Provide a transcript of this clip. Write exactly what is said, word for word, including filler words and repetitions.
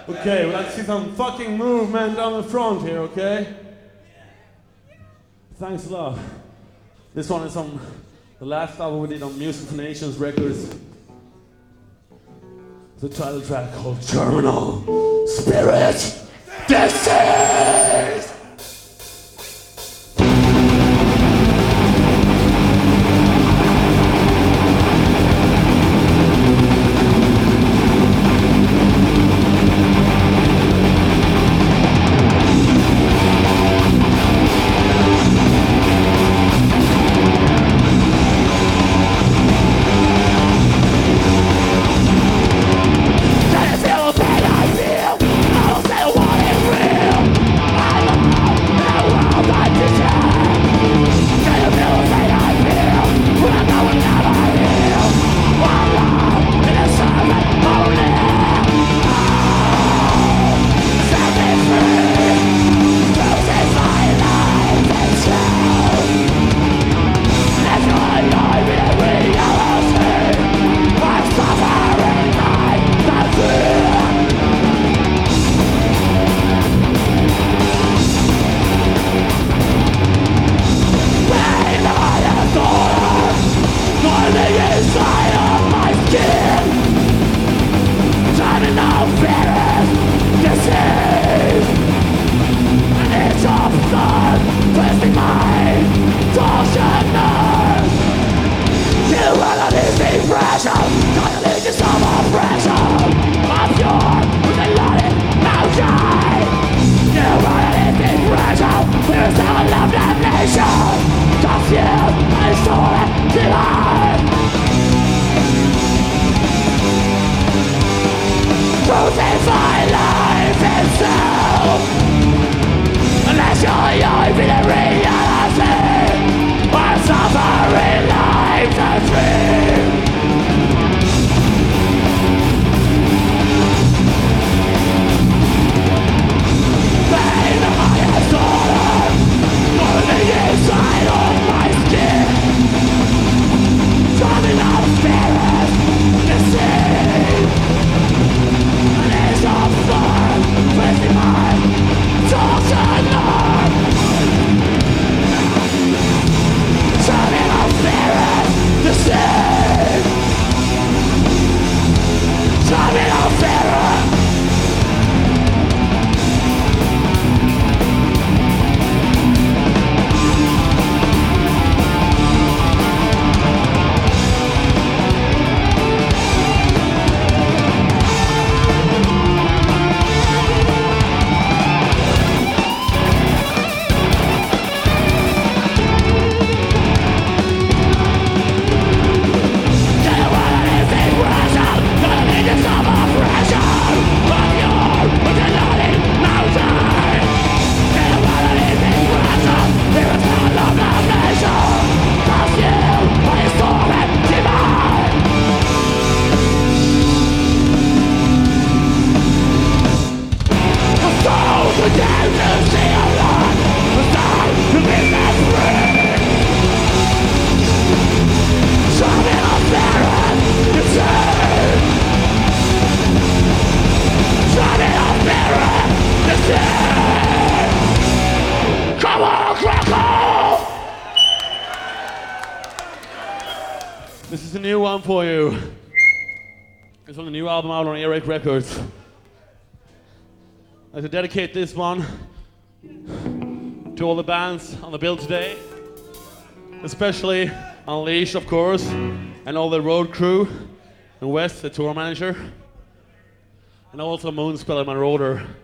Okay, we'd like to see some fucking movement on the front here, okay? Thanks a lot. This one is on the last album we did on Music for Nations Records. The title track called Terminal Spirit Disease! This is a new one for you. It's from the new album out on Earache Records. I'd like to dedicate this one to all the bands on the bill today, especially Unleashed, of course, and all the road crew, and Wes, the tour manager, and also Moonspeller, my roader.